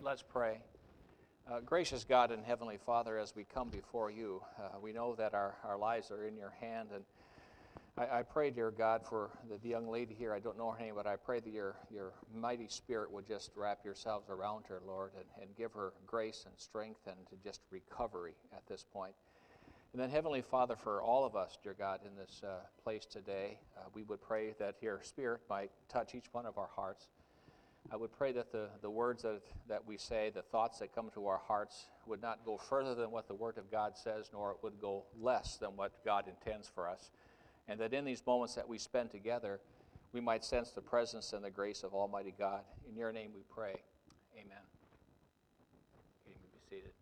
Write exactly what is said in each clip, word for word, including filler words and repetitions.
Let's pray. Uh, gracious God and Heavenly Father, as we come before you, uh, we know that our, our lives are in your hand, and I, I pray, dear God, for the, the young lady here. I don't know her name, but I pray that your, your mighty Spirit would just wrap yourselves around her, Lord, and, and give her grace and strength and to just recovery at this point. And then, Heavenly Father, for all of us, dear God, in this uh, place today, uh, we would pray that your Spirit might touch each one of our hearts. I would pray that the, the words that, that we say, the thoughts that come to our hearts, would not go further than what the Word of God says, nor it would go less than what God intends for us. And that in these moments that we spend together, we might sense the presence and the grace of Almighty God. In your name we pray. Amen. You may be seated.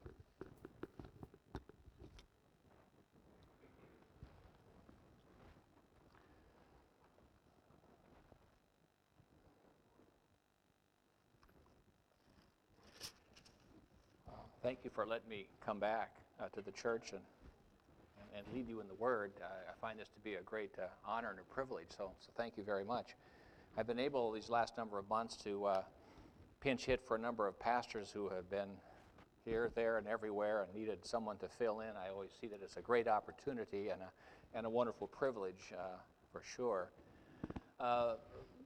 Thank you for letting me come back uh, to the church and, and, and lead you in the Word. Uh, I find this to be a great uh, honor and a privilege, so, so thank you very much. I've been able these last number of months to uh, pinch hit for a number of pastors who have been here, there, and everywhere and needed someone to fill in. I always see that as a great opportunity and a, and a wonderful privilege uh, for sure. Uh,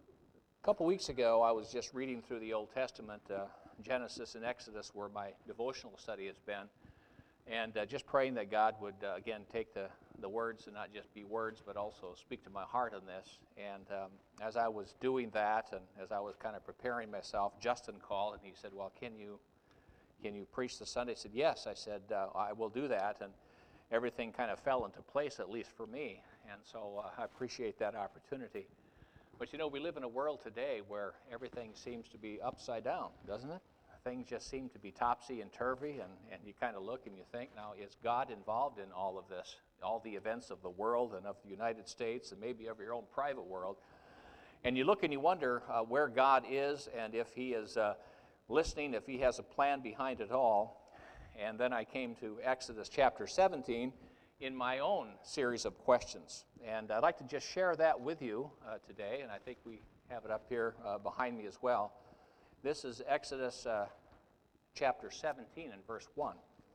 a couple weeks ago, I was just reading through the Old Testament, uh, Genesis and Exodus, where my devotional study has been, and uh, just praying that God would, uh, again, take the, the words and not just be words, but also speak to my heart on this. And um, as I was doing that, and as I was kind of preparing myself, Justin called, and he said, well, can you can you preach the Sunday? I said, yes. I said, uh, I will do that, and everything kind of fell into place, at least for me, and so uh, I appreciate that opportunity. But you know, we live in a world today where everything seems to be upside down, doesn't it? Things just seem to be topsy and turvy, and, and you kind of look and you think, now, is God involved in all of this, all the events of the world and of the United States and maybe of your own private world? And you look and you wonder uh, where God is and if he is uh, listening, if he has a plan behind it all. And then I came to Exodus chapter seventeen in my own series of questions. And I'd like to just share that with you uh, today, and I think we have it up here uh, behind me as well. This is Exodus uh, chapter seventeen and verse one.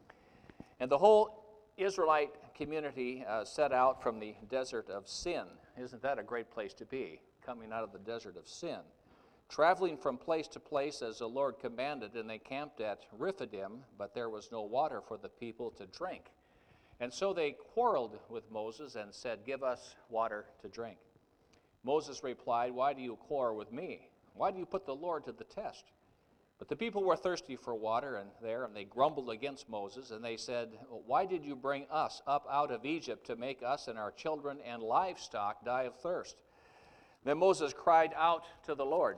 And the whole Israelite community uh, set out from the desert of Sin. Isn't that a great place to be, coming out of the desert of sin? Traveling from place to place as the Lord commanded, and they camped at Rephidim, but there was no water for the people to drink. And so they quarreled with Moses and said, give us water to drink. Moses replied, why do you quarrel with me? Why do you put the Lord to the test? But the people were thirsty for water and there, and they grumbled against Moses, and they said, why did you bring us up out of Egypt to make us and our children and livestock die of thirst? Then Moses cried out to the Lord,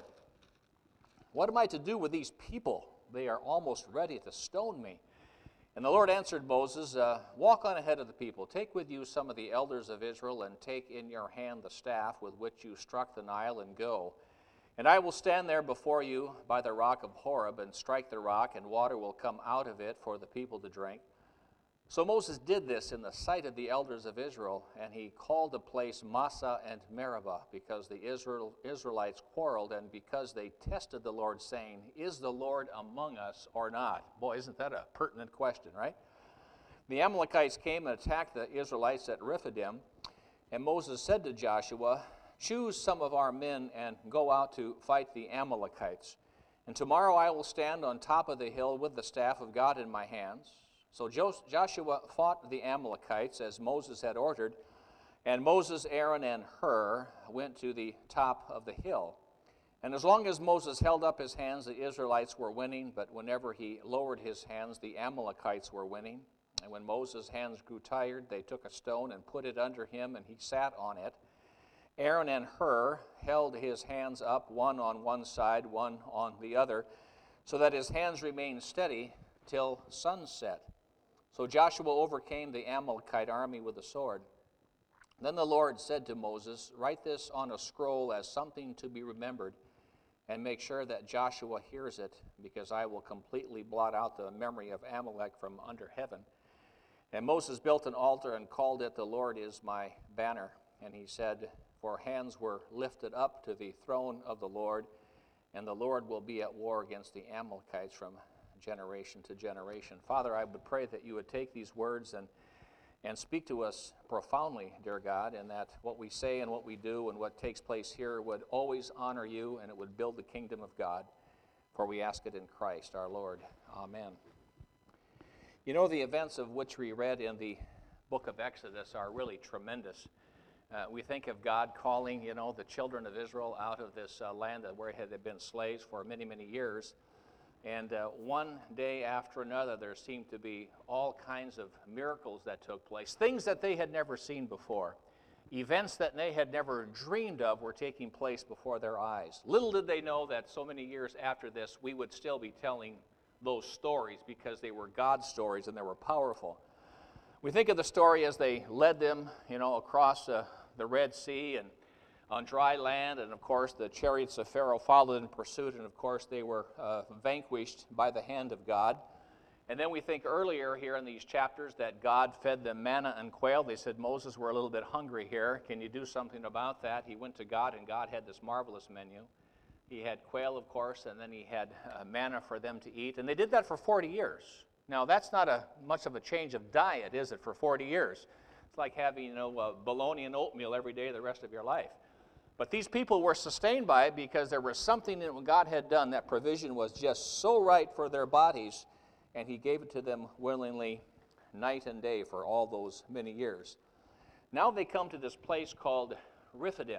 what am I to do with these people? They are almost ready to stone me. And the Lord answered Moses, uh, walk on ahead of the people. Take with you some of the elders of Israel, and take in your hand the staff with which you struck the Nile, and go. And I will stand there before you by the rock of Horeb, and strike the rock, and water will come out of it for the people to drink. So Moses did this in the sight of the elders of Israel, and he called the place Massah and Meribah, because the Israel, Israelites quarreled, and because they tested the Lord, saying, is the Lord among us or not? Boy, isn't that a pertinent question, right? The Amalekites came and attacked the Israelites at Rephidim, and Moses said to Joshua, choose some of our men and go out to fight the Amalekites. And tomorrow I will stand on top of the hill with the staff of God in my hands. So Joshua fought the Amalekites as Moses had ordered, and Moses, Aaron, and Hur went to the top of the hill. And as long as Moses held up his hands, the Israelites were winning, but whenever he lowered his hands, the Amalekites were winning. And when Moses' hands grew tired, they took a stone and put it under him, and he sat on it. Aaron and Hur held his hands up, one on one side, one on the other, so that his hands remained steady till sunset. So Joshua overcame the Amalekite army with a sword. Then the Lord said to Moses, write this on a scroll as something to be remembered, and make sure that Joshua hears it, because I will completely blot out the memory of Amalek from under heaven. And Moses built an altar and called it, the Lord is my banner. And he said, for hands were lifted up to the throne of the Lord, and the Lord will be at war against the Amalekites from generation to generation. Father, I would pray that you would take these words and, and speak to us profoundly, dear God, and that what we say and what we do and what takes place here would always honor you, and it would build the kingdom of God. For we ask it in Christ our Lord. Amen. You know, the events of which we read in the book of Exodus are really tremendous. Uh, we think of God calling, you know, the children of Israel out of this uh, land where they had been slaves for many, many years. And uh, one day after another, there seemed to be all kinds of miracles that took place, things that they had never seen before. Events that they had never dreamed of were taking place before their eyes. Little did they know that so many years after this, we would still be telling those stories because they were God's stories and they were powerful. We think of the story as they led them, you know, across uh, the Red Sea and on dry land, and of course the chariots of Pharaoh followed in pursuit, and of course they were uh, vanquished by the hand of God. And then we think earlier here in these chapters that God fed them manna and quail. They said, Moses, we're a little bit hungry here. Can you do something about that? He went to God, and God had this marvelous menu. He had quail, of course, and then he had uh, manna for them to eat. And they did that for forty years. Now, that's not a much of a change of diet, is it, for forty years? It's like having, you know, uh, bologna and oatmeal every day the rest of your life. But these people were sustained by it because there was something that God had done. That provision was just so right for their bodies, and he gave it to them willingly night and day for all those many years. Now they come to this place called Rephidim.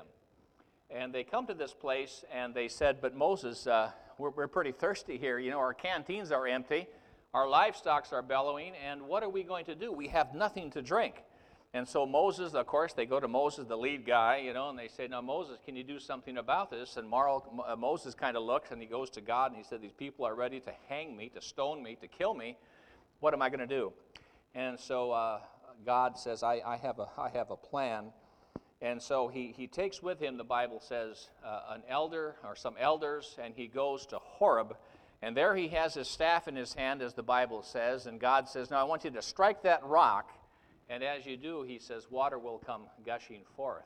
And they come to this place, and they said, but Moses, uh, we're, we're pretty thirsty here. You know, our canteens are empty. Our livestock are bellowing, and what are we going to do? We have nothing to drink. And so Moses, of course, they go to Moses, the lead guy, you know, and they say, now, Moses, can you do something about this? And Mar- uh, Moses kind of looks, and he goes to God, and he said, these people are ready to hang me, to stone me, to kill me. What am I going to do? And so uh, God says, I, I, have a, I have a plan. And so he, he takes with him, the Bible says, uh, an elder or some elders, and he goes to Horeb. And there he has his staff in his hand, as the Bible says, and God says, now I want you to strike that rock, and as you do, he says, water will come gushing forth.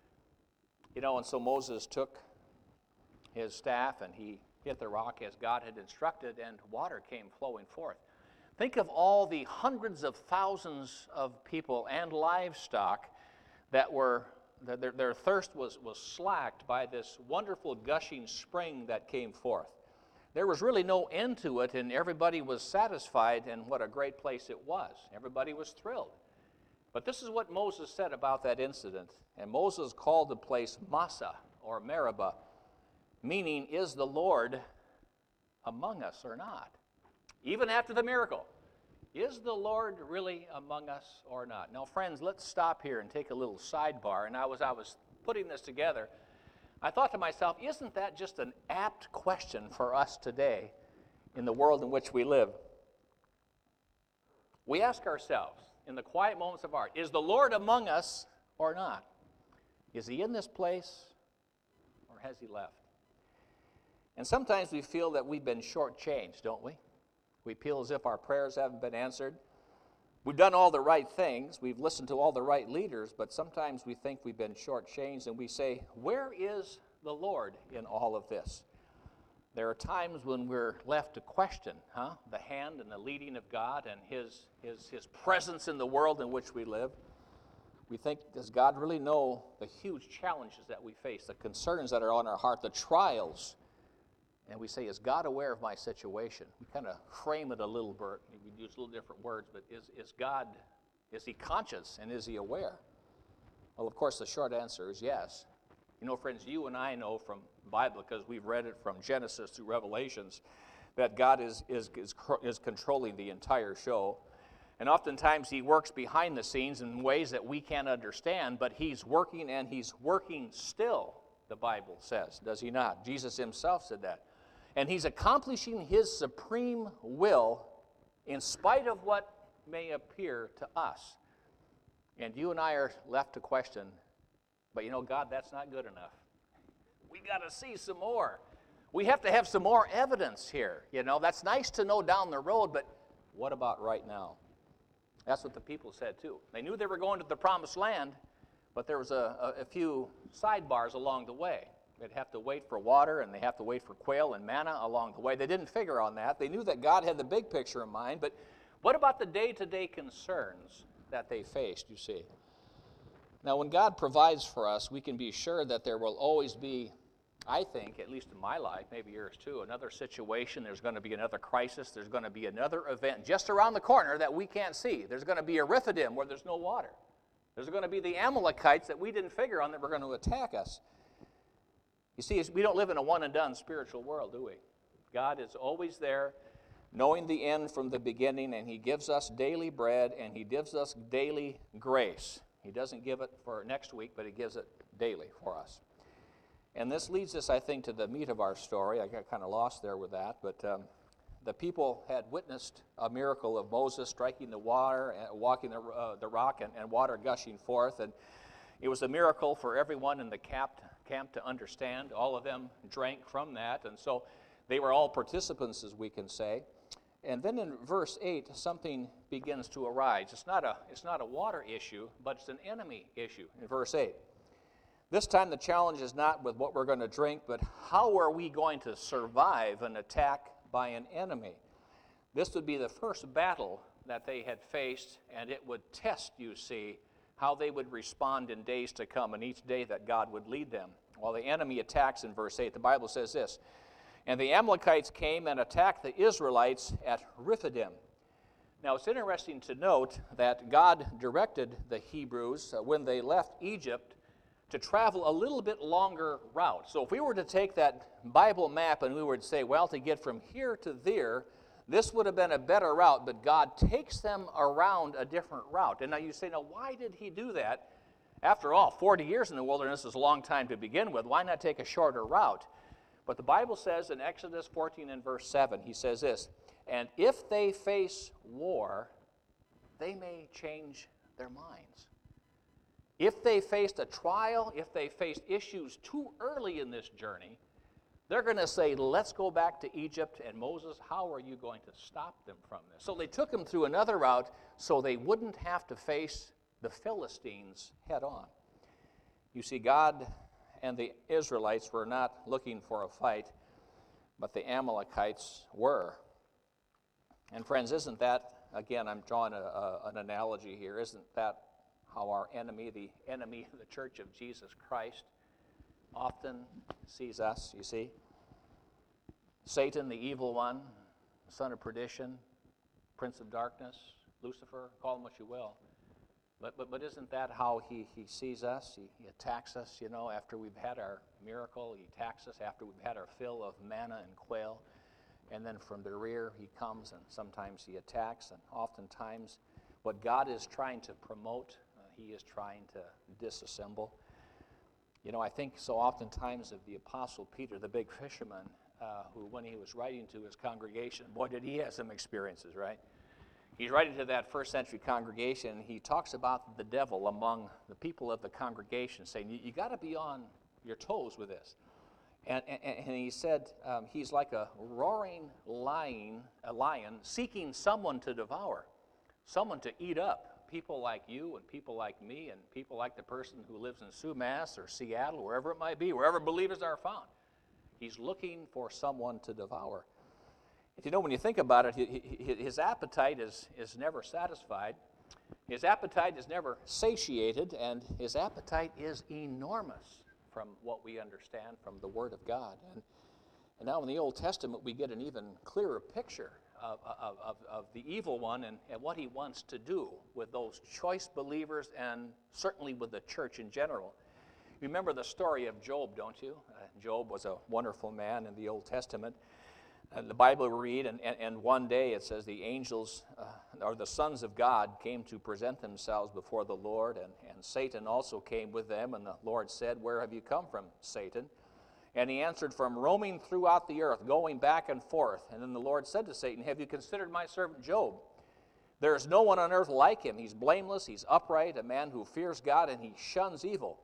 You know, and so Moses took his staff, and he hit the rock as God had instructed, and water came flowing forth. Think of all the hundreds of thousands of people and livestock that were, their, their thirst was, was slacked by this wonderful gushing spring that came forth. There was really no end to it, and everybody was satisfied, and what a great place it was. Everybody was thrilled. But this is what Moses said about that incident. And Moses called the place Massah, or Meribah, meaning, is the Lord among us or not? Even after the miracle, is the Lord really among us or not? Now, friends, let's stop here and take a little sidebar. And I was, I was putting this together, I thought to myself, isn't that just an apt question for us today in the world in which we live? We ask ourselves, in the quiet moments of our, is the Lord among us or not? Is he in this place or has he left? And sometimes we feel that we've been shortchanged, don't we? We feel as if our prayers haven't been answered. We've done all the right things. We've listened to all the right leaders, but sometimes we think we've been shortchanged, and we say, where is the Lord in all of this? There are times when we're left to question, huh, the hand and the leading of God and his, his, his presence in the world in which we live. We think, does God really know the huge challenges that we face, the concerns that are on our heart, the trials? And we say, is God aware of my situation? We kind of frame it a little bit. We use a little different words, but is, is God, is he conscious and is he aware? Well, of course, the short answer is yes. You know, friends, you and I know from the Bible, because we've read it from Genesis through Revelations, that God is, is, is, is controlling the entire show. And oftentimes he works behind the scenes in ways that we can't understand, but he's working, and he's working still, the Bible says, does he not? Jesus himself said that. And he's accomplishing his supreme will in spite of what may appear to us. And you and I are left to question, but you know, God, that's not good enough. We got to see some more. We have to have some more evidence here. You know, that's nice to know down the road, but what about right now? That's what the people said too. They knew they were going to the promised land, but there was a, a, a few sidebars along the way. They'd have to wait for water, and they have to wait for quail and manna along the way. They didn't figure on that. They knew that God had the big picture in mind, but what about the day-to-day concerns that they faced, you see? Now, when God provides for us, we can be sure that there will always be, I think, at least in my life, maybe yours too, another situation. There's going to be another crisis. There's going to be another event just around the corner that we can't see. There's going to be a Rephidim where there's no water. There's going to be the Amalekites that we didn't figure on that were going to attack us. You see, we don't live in a one-and-done spiritual world, do we? God is always there, knowing the end from the beginning, and He gives us daily bread, and He gives us daily grace. He doesn't give it for next week, but He gives it daily for us. And this leads us, I think, to the meat of our story. I got kind of lost there with that, but um, the people had witnessed a miracle of Moses striking the water, and walking the, uh, the rock, and, and water gushing forth. And it was a miracle for everyone in the camp, camp to understand. All of them drank from that, and so they were all participants, as we can say. And then in verse eight, something begins to arise. It's not a, it's not a water issue, but it's an enemy issue in verse eight. This time the challenge is not with what we're going to drink, but how are we going to survive an attack by an enemy? This would be the first battle that they had faced, and it would test, you see, how they would respond in days to come, and each day that God would lead them. While the enemy attacks in verse eight, the Bible says this, "And the Amalekites came and attacked the Israelites at Rephidim." Now, it's interesting to note that God directed the Hebrews, uh, when they left Egypt, to travel a little bit longer route. So if we were to take that Bible map and we were to say, well, to get from here to there, this would have been a better route, but God takes them around a different route. And now you say, now why did He do that? After all, forty years in the wilderness is a long time to begin with. Why not take a shorter route? But the Bible says in Exodus fourteen and verse seven, He says this, "And if they face war, they may change their minds." If they faced a trial, if they faced issues too early in this journey, they're going to say, let's go back to Egypt, and Moses, how are you going to stop them from this? So they took them through another route so they wouldn't have to face the Philistines head on. You see, God and the Israelites were not looking for a fight, but the Amalekites were. And friends, isn't that, again, I'm drawing a, a, an analogy here, isn't that how our enemy, the enemy of the Church of Jesus Christ, often sees us, you see? Satan, the evil one, the son of perdition, prince of darkness, Lucifer, call him what you will. But but, but isn't that how he, he sees us? He, he attacks us, you know, after we've had our miracle. He attacks us after we've had our fill of manna and quail. And then from the rear he comes, and sometimes he attacks, and oftentimes what God is trying to promote, uh, he is trying to disassemble. You know, I think so oftentimes of the Apostle Peter, the big fisherman, uh, who when he was writing to his congregation, boy, did he have some experiences, right? He's writing to that first century congregation, and he talks about the devil among the people of the congregation, saying, you, you got to be on your toes with this. And, and, and he said, um, he's like a roaring lion, a lion seeking someone to devour, someone to eat up. People like you and people like me and people like the person who lives in Sumas or Seattle, wherever it might be, wherever believers are found. He's looking for someone to devour. And you know, when you think about it, his appetite is, is never satisfied. His appetite is never satiated, and his appetite is enormous from what we understand from the Word of God. And, and now in the Old Testament, we get an even clearer picture Of, of, of the evil one and, and what he wants to do with those choice believers and certainly with the church in general. You remember the story of Job, don't you? Uh, Job was a wonderful man in the Old Testament. Uh, the Bible we read, and, and, and one day it says the angels, uh, or the sons of God, came to present themselves before the Lord, and, and Satan also came with them, and the Lord said, "Where have you come from, Satan?" And he answered, "From roaming throughout the earth, going back and forth." And then the Lord said to Satan, "Have you considered my servant Job? There is no one on earth like him. He's blameless, he's upright, a man who fears God, and he shuns evil."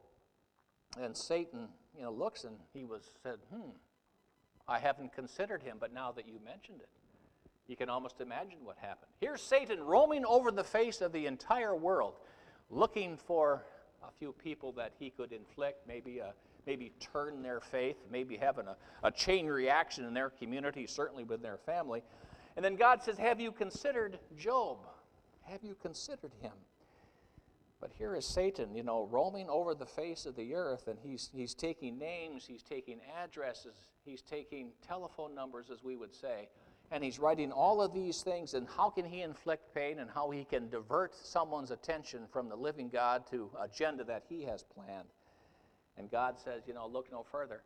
And Satan, you know, looks, and he was said, hmm, I haven't considered him, but now that you mentioned it, you can almost imagine what happened. Here's Satan roaming over the face of the entire world, looking for a few people that he could inflict maybe a maybe turn their faith, maybe having a, a chain reaction in their community, certainly with their family. And then God says, have you considered Job? Have you considered him? But here is Satan, you know, roaming over the face of the earth, and he's, he's taking names, he's taking addresses, he's taking telephone numbers, as we would say, and he's writing all of these things, and how can he inflict pain, and how he can divert someone's attention from the living God to agenda that he has planned. And God says, you know, look no further.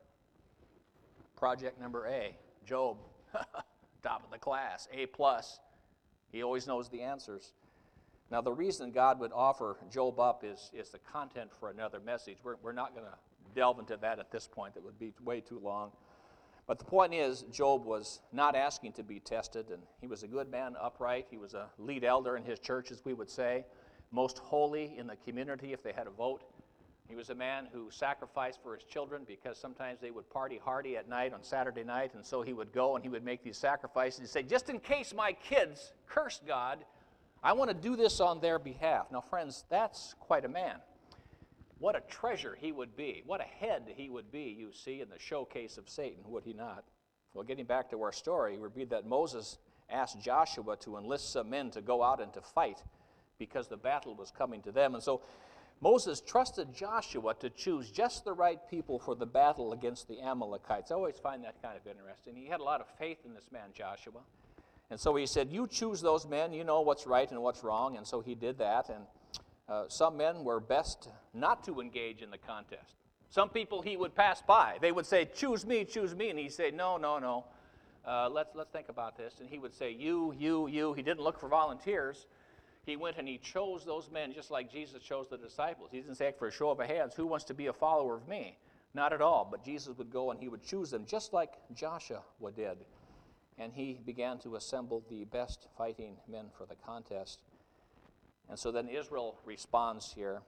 Project number A, Job, top of the class, A plus. He always knows the answers. Now, the reason God would offer Job up is, is the content for another message. We're, we're not going to delve into that at this point. That would be way too long. But the point is, Job was not asking to be tested, and he was a good man, upright. He was a lead elder in his church, as we would say, most holy in the community if they had a vote. He was a man who sacrificed for his children because sometimes they would party hardy at night on Saturday night, and so he would go and he would make these sacrifices. He'd say, just in case my kids curse God, I want to do this on their behalf. Now, friends, that's quite a man. What a treasure he would be. What a head he would be, you see, in the showcase of Satan, would he not? Well, getting back to our story, we read that Moses asked Joshua to enlist some men to go out and to fight because the battle was coming to them. And so Moses trusted Joshua to choose just the right people for the battle against the Amalekites. I always find that kind of interesting. He had a lot of faith in this man, Joshua. And so he said, you choose those men, you know what's right and what's wrong. And so he did that. And uh, some men were best not to engage in the contest. Some people he would pass by. They would say, choose me, choose me. And he'd say, no, no, no. Uh, let's, let's think about this. And he would say, you, you, you. He didn't look for volunteers. He went and he chose those men just like Jesus chose the disciples. He didn't say for a show of hands, who wants to be a follower of me? Not at all. But Jesus would go and he would choose them just like Joshua did. And he began to assemble the best fighting men for the contest. And so then Israel responds here.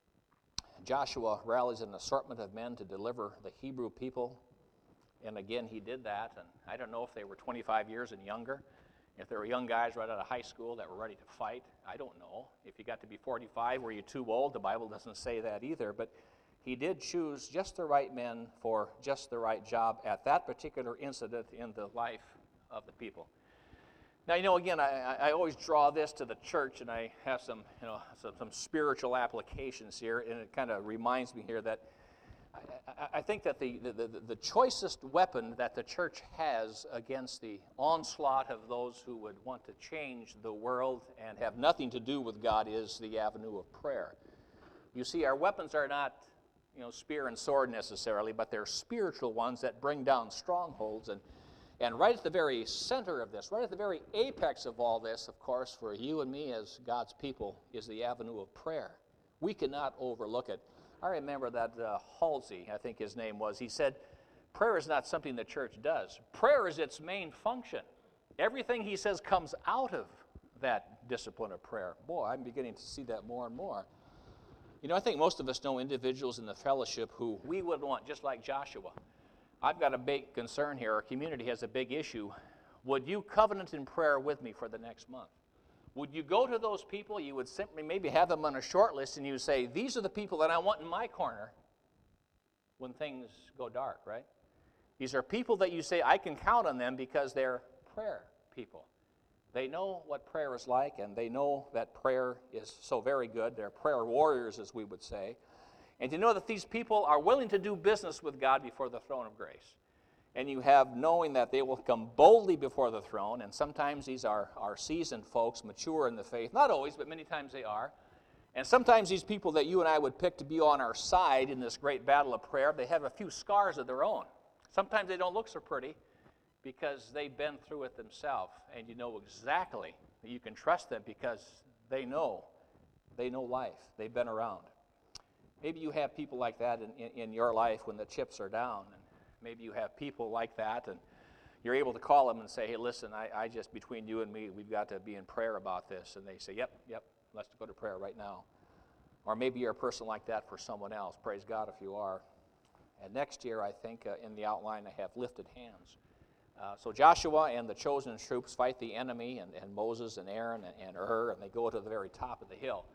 Joshua rallies an assortment of men to deliver the Hebrew people. And again, he did that. And I don't know if they were twenty-five years and younger. If there were young guys right out of high school that were ready to fight, I don't know. If you got to be forty-five, were you too old? The Bible doesn't say that either. But he did choose just the right men for just the right job at that particular incident in the life of the people. Now, you know, again, I, I always draw this to the church, and I have some, you know, some, some spiritual applications here, and it kind of reminds me here that I, I, I think that the, the, the, the choicest weapon that the church has against the onslaught of those who would want to change the world and have nothing to do with God is the avenue of prayer. You see, our weapons are not, you know, spear and sword necessarily, but they're spiritual ones that bring down strongholds. And And right at the very center of this, right at the very apex of all this, of course, for you and me as God's people, is the avenue of prayer. We cannot overlook it. I remember that uh, Halsey, I think his name was, he said, prayer is not something the church does. Prayer is its main function. Everything he says comes out of that discipline of prayer. Boy, I'm beginning to see that more and more. You know, I think most of us know individuals in the fellowship who we would want, just like Joshua. I've got a big concern here. Our community has a big issue. Would you covenant in prayer with me for the next month? Would you go to those people? You would simply maybe have them on a short list, and you would say, these are the people that I want in my corner when things go dark, right? These are people that you say, I can count on them because they're prayer people. They know what prayer is like, and they know that prayer is so very good. They're prayer warriors, as we would say. And to know that these people are willing to do business with God before the throne of grace. And you have knowing that they will come boldly before the throne, and sometimes these are, are seasoned folks, mature in the faith. Not always, but many times they are. And sometimes these people that you and I would pick to be on our side in this great battle of prayer, they have a few scars of their own. Sometimes they don't look so pretty because they've been through it themselves, and you know exactly that you can trust them because they know. They know life. They've been around. Maybe you have people like that in, in, in your life when the chips are down. And maybe you have people like that, and you're able to call them and say, hey, listen, I, I just, between you and me, we've got to be in prayer about this. And they say, yep, yep, let's go to prayer right now. Or maybe you're a person like that for someone else. Praise God if you are. And next year, I think, uh, in the outline, I have lifted hands. Uh, so Joshua and the chosen troops fight the enemy, and, and Moses and Aaron and, and Ur, and they go to the very top of the hill.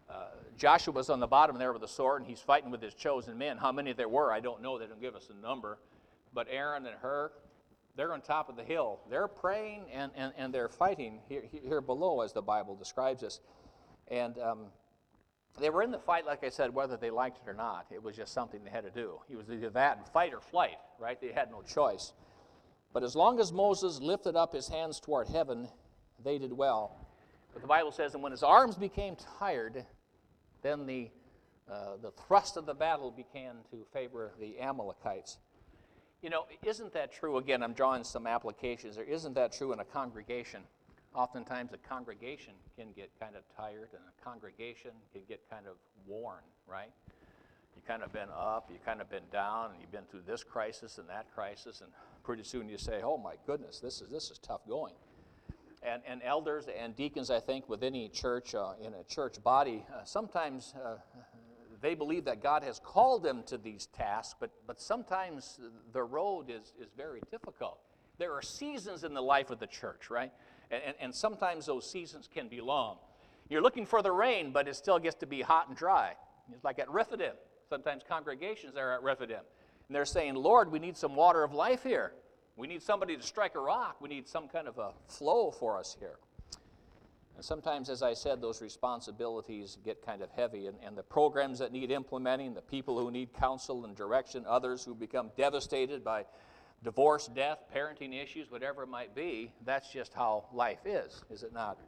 uh, Joshua was on the bottom there with a sword, and he's fighting with his chosen men. How many there were, I don't know. They don't give us a number. But Aaron and Hur, they're on top of the hill. They're praying, and, and, and they're fighting here, here below, as the Bible describes us. And um, they were in the fight, like I said, whether they liked it or not. It was just something they had to do. It was either that and fight or flight, right? They had no choice. But as long as Moses lifted up his hands toward heaven, they did well. But the Bible says, and when his arms became tired, then the, uh, the thrust of the battle began to favor the Amalekites. You know, isn't that true? Again, I'm drawing some applications there. Isn't that true in a congregation? Oftentimes a congregation can get kind of tired, and a congregation can get kind of worn, right? You've kind of been up, you've kind of been down, and you've been through this crisis and that crisis, and pretty soon you say, oh my goodness, this is this is tough going. And, and elders and deacons, I think, with any church, uh, in a church body, uh, sometimes uh, they believe that God has called them to these tasks, but, but sometimes the road is, is very difficult. There are seasons in the life of the church, right? And, and, and sometimes those seasons can be long. You're looking for the rain, but it still gets to be hot and dry. It's like at Rephidim. Sometimes congregations are at Rephidim. And they're saying, Lord, we need some water of life here. We need somebody to strike a rock. We need some kind of a flow for us here. And sometimes, as I said, those responsibilities get kind of heavy, and, and the programs that need implementing, the people who need counsel and direction, others who become devastated by divorce, death, parenting issues, whatever it might be, that's just how life is, is it not?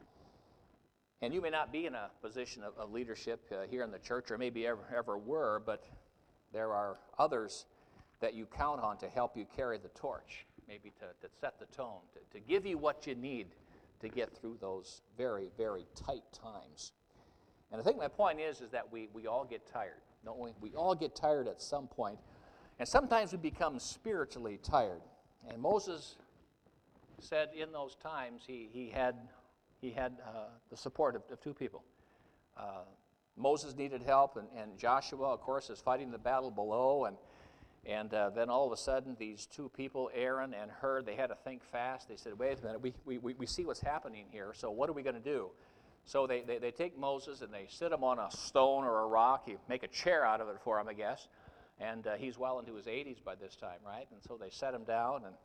And you may not be in a position of, of leadership uh, here in the church, or maybe ever, ever were, but there are others that you count on to help you carry the torch, maybe to, to set the tone, to, to give you what you need to get through those very, very tight times. And I think my point is, is that we, we all get tired, don't we? We all get tired at some point, and sometimes we become spiritually tired. And Moses said in those times he, he had, he had uh, the support of, of two people. Uh, Moses needed help, and, and Joshua, of course, is fighting the battle below, and And uh, then all of a sudden, these two people, Aaron and Hur, they had to think fast. They said, wait a minute, we, we, we see what's happening here, so what are we going to do? So they, they, they take Moses and they sit him on a stone or a rock. You make a chair out of it for him, I guess. And uh, he's well into his eighties by this time, right? And so they set him down, and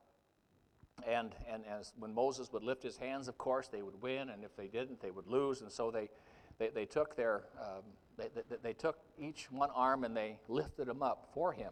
and and as when Moses would lift his hands, of course, they would win, and if they didn't, they would lose. And so they they, they took their um, they, they, they took each one arm and they lifted him up for him.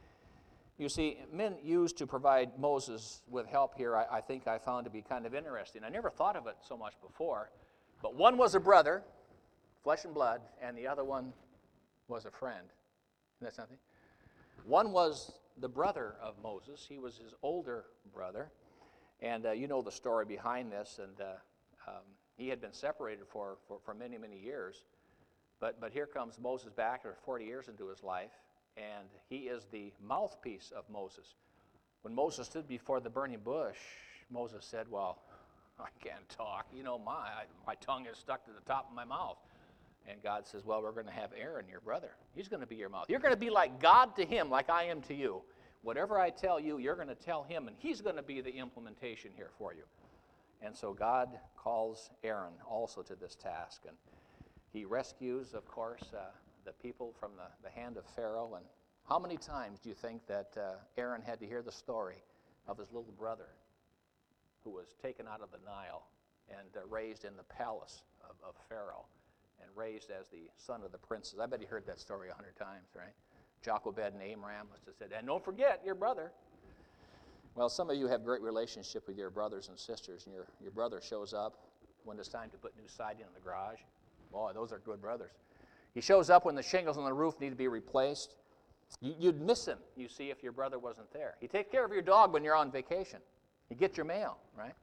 You see, men used to provide Moses with help here, I, I think I found to be kind of interesting. I never thought of it so much before, but one was a brother, flesh and blood, and the other one was a friend. Isn't that something? One was the brother of Moses. He was his older brother, and uh, you know the story behind this, and uh, um, he had been separated for, for, for many, many years, but, but here comes Moses back, or forty years into his life, and he is the mouthpiece of Moses. When Moses stood before the burning bush, Moses said, well, I can't talk. You know, my, my tongue is stuck to the top of my mouth. And God says, well, we're going to have Aaron, your brother. He's going to be your mouth. You're going to be like God to him, like I am to you. Whatever I tell you, you're going to tell him, and he's going to be the implementation here for you. And so God calls Aaron also to this task. And he rescues, of course, uh, the people from the, the hand of Pharaoh. And how many times do you think that uh, Aaron had to hear the story of his little brother who was taken out of the Nile and uh, raised in the palace of, of Pharaoh and raised as the son of the princes? I bet he heard that story a hundred times, right? Jochebed and Amram must have said, and don't forget your brother. Well, some of you have great relationship with your brothers and sisters, and your, your brother shows up when it's time to put new siding in the garage. Boy, those are good brothers. He shows up when the shingles on the roof need to be replaced. You'd miss him, you see, if your brother wasn't there. He takes care of your dog when you're on vacation. You get your mail, right?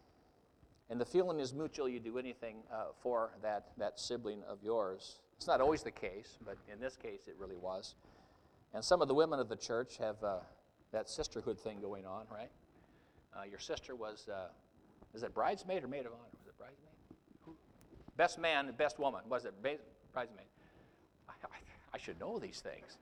And the feeling is mutual. You do anything uh, for that, that sibling of yours. It's not always the case, but in this case it really was. And some of the women of the church have uh, that sisterhood thing going on, right? Uh, your sister was, uh, is it bridesmaid or maid of honor? Was it bridesmaid? Who? Best man and best woman. Was it ba- bridesmaid? I, I, I should know these things.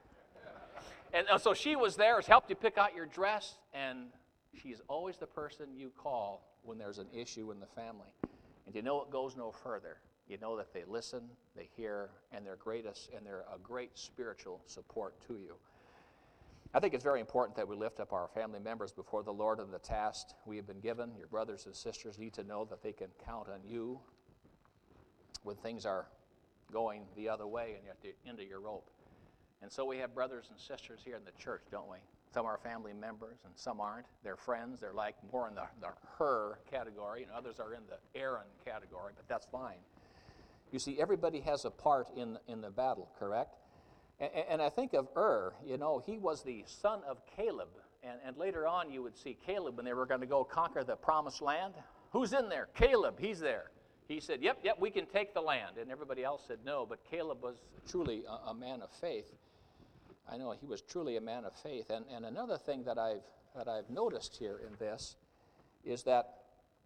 And uh, so she was there, has helped you pick out your dress, and she's always the person you call when there's an issue in the family. And you know it goes no further. You know that they listen, they hear, and they're greatest, and they're a great spiritual support to you. I think it's very important that we lift up our family members before the Lord and the task we have been given. Your brothers and sisters need to know that they can count on you when things are going the other way and you have to into your rope. And so we have brothers and sisters here in the church, don't we? Some are family members and some aren't. They're friends. They're like more in the, the her category, and others are in the Aaron category, but that's fine. You see, everybody has a part in, in the battle, correct? And, and I think of Ur, you know, he was the son of Caleb. And, and later on you would see Caleb when they were going to go conquer the promised land. Who's in there? Caleb, he's there. He said, yep, yep, we can take the land. And everybody else said no, but Caleb was truly a, a man of faith. I know he was truly a man of faith. And, and another thing that I've, that I've noticed here in this is that,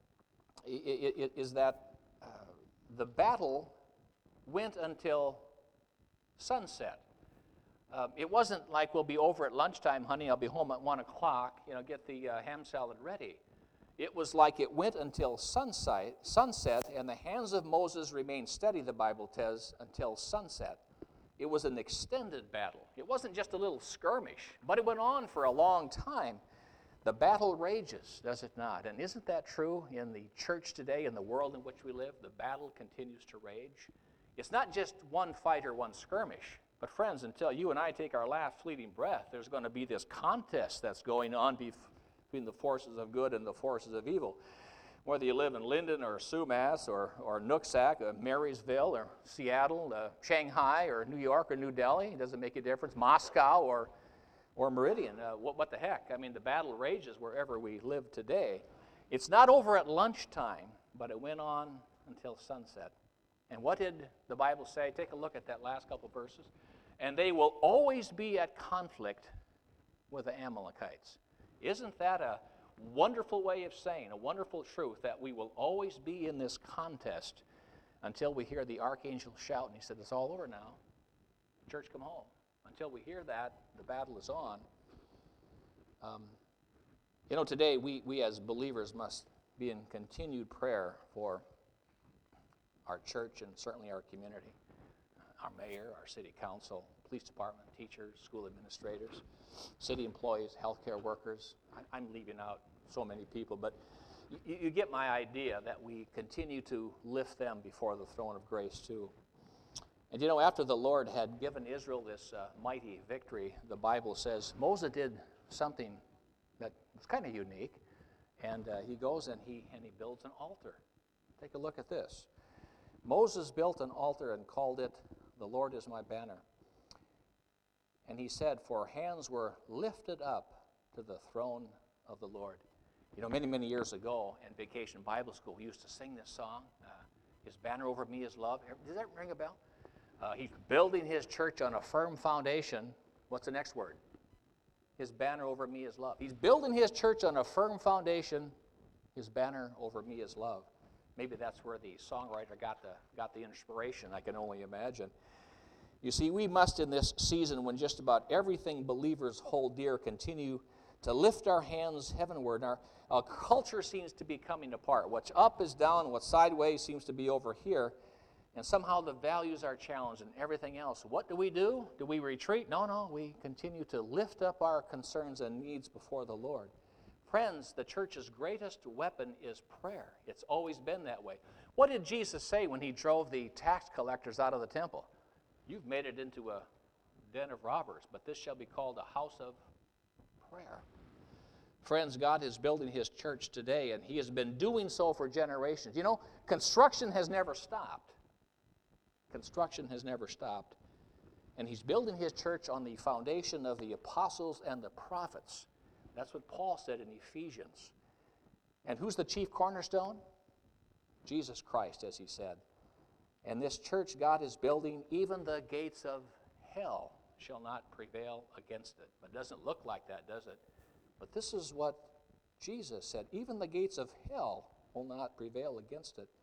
it, it, is that uh, the battle went until sunset. Uh, it wasn't like we'll be over at lunchtime, honey, I'll be home at one o'clock, you know, get the uh, ham salad ready. It was like it went until sunset, sunset, and the hands of Moses remained steady, the Bible says, until sunset. It was an extended battle. It wasn't just a little skirmish, but it went on for a long time. The battle rages, does it not? And isn't that true in the church today, in the world in which we live? The battle continues to rage. It's not just one fight or one skirmish. But friends, until you and I take our last fleeting breath, there's going to be this contest that's going on between the forces of good and the forces of evil. Whether you live in Linden or Sumas or, or Nooksack or Marysville or Seattle, uh, Shanghai or New York or New Delhi, it doesn't make a difference. Moscow or, or Meridian, uh, what, what the heck? I mean, the battle rages wherever we live today. It's not over at lunchtime, but it went on until sunset. And what did the Bible say? Take a look at that last couple verses. And they will always be at conflict with the Amalekites. Isn't that a wonderful way of saying, a wonderful truth, that we will always be in this contest until we hear the archangel shout, and he said, it's all over now. Church, come home. Until we hear that, the battle is on. Um, you know, today we, we as believers must be in continued prayer for our church and certainly our community, our mayor, our city council, police department, teachers, school administrators, city employees, healthcare workers. I, I'm leaving out so many people, but you, you get my idea that we continue to lift them before the throne of grace too. And you know, after the Lord had given Israel this uh, mighty victory, the Bible says Moses did something that was kind of unique, and uh, he goes and he and he builds an altar. Take a look at this. Moses built an altar and called it, "The Lord is my banner." And he said, "For hands were lifted up to the throne of the Lord." You know, many, many years ago in Vacation Bible School, we used to sing this song, uh, "His banner over me is love." Does that ring a bell? Uh, he's building his church on a firm foundation. What's the next word? His banner over me is love. He's building his church on a firm foundation. His banner over me is love. Maybe that's where the songwriter got the, got the inspiration, I can only imagine. You see, we must in this season, when just about everything believers hold dear, continue to lift our hands heavenward. Our, our culture seems to be coming apart. What's up is down, what's sideways seems to be over here, and somehow the values are challenged and everything else. What do we do? Do we retreat? No, no, we continue to lift up our concerns and needs before the Lord. Friends, the church's greatest weapon is prayer. It's always been that way. What did Jesus say when he drove the tax collectors out of the temple? You've made it into a den of robbers, but this shall be called a house of prayer. Friends, God is building his church today, and he has been doing so for generations. You know, construction has never stopped. Construction has never stopped. And he's building his church on the foundation of the apostles and the prophets. That's what Paul said in Ephesians. And who's the chief cornerstone? Jesus Christ, as he said. And this church God is building, even the gates of hell shall not prevail against it. But it doesn't look like that, does it? But this is what Jesus said. Even the gates of hell will not prevail against it.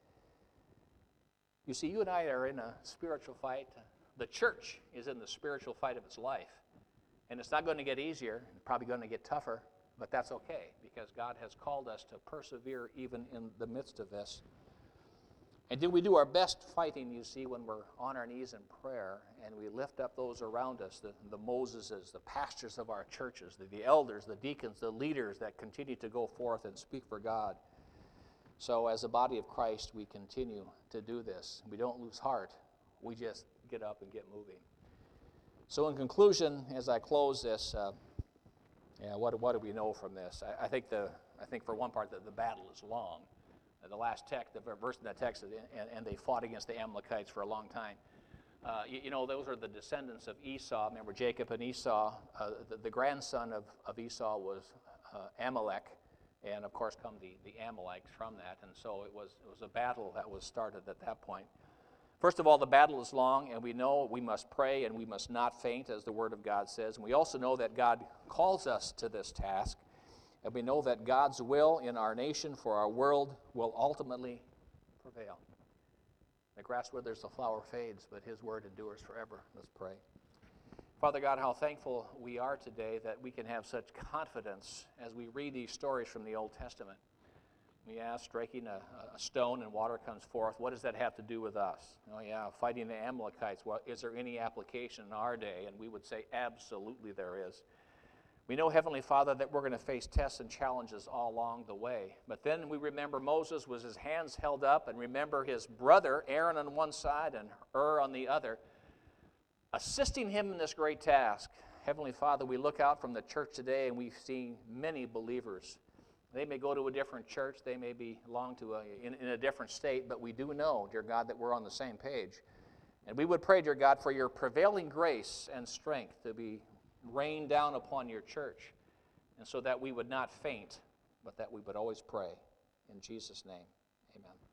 You see, you and I are in a spiritual fight. The church is in the spiritual fight of its life. And it's not going to get easier, it's probably going to get tougher, but that's okay, because God has called us to persevere even in the midst of this. And then we do our best fighting, you see, when we're on our knees in prayer and we lift up those around us, the, the Moseses, the pastors of our churches, the, the elders, the deacons, the leaders that continue to go forth and speak for God. So as a body of Christ, we continue to do this. We don't lose heart. We just get up and get moving. So in conclusion, as I close this, uh, yeah, what, what do we know from this? I, I think the I think for one part that the battle is long. The last text, the verse in that text, is, and, and they fought against the Amalekites for a long time. Uh, you, you know, those are the descendants of Esau. Remember Jacob and Esau. Uh, the, the grandson of, of Esau was uh, Amalek, and of course come the, the Amalekites from that. And so it was it was a battle that was started at that point. First of all, the battle is long, and we know we must pray and we must not faint, as the Word of God says. And we also know that God calls us to this task. And we know that God's will in our nation for our world will ultimately prevail. The grass withers, the flower fades, but His word endures forever. Let's pray. Father God, how thankful we are today that we can have such confidence as we read these stories from the Old Testament. We ask, striking a, a stone and water comes forth, what does that have to do with us? Oh yeah, fighting the Amalekites, well, is there any application in our day? And we would say, absolutely there is. We know, Heavenly Father, that we're going to face tests and challenges all along the way. But then we remember Moses with his hands held up, and remember his brother, Aaron on one side and Hur on the other, assisting him in this great task. Heavenly Father, we look out from the church today and we've seen many believers. They may go to a different church, they may belong to a, in, in a different state, but we do know, dear God, that we're on the same page. And we would pray, dear God, for your prevailing grace and strength to be rain down upon your church, and so that we would not faint, but that we would always pray. In Jesus' name, amen.